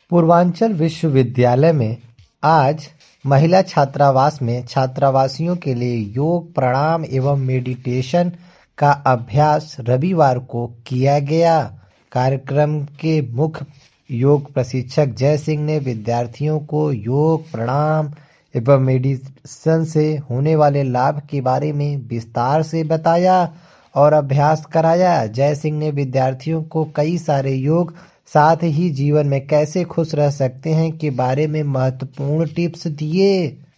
पूर्वांचल विश्वविद्यालय में आज महिला छात्रावास में छात्रावासियों के लिए योग, प्राणायाम एवं मेडिटेशन का अभ्यास रविवार को किया गया। कार्यक्रम के मुख्य योग प्रशिक्षक जय सिंह ने विद्यार्थियों को योग, प्राणायाम एवं मेडिटेशन से होने वाले लाभ के बारे में विस्तार से बताया और अभ्यास कराया। जय सिंह ने विद्यार्थियों को कई सारे योग, साथ ही जीवन में कैसे खुश रह सकते हैं के बारे में महत्वपूर्ण टिप्स दिए।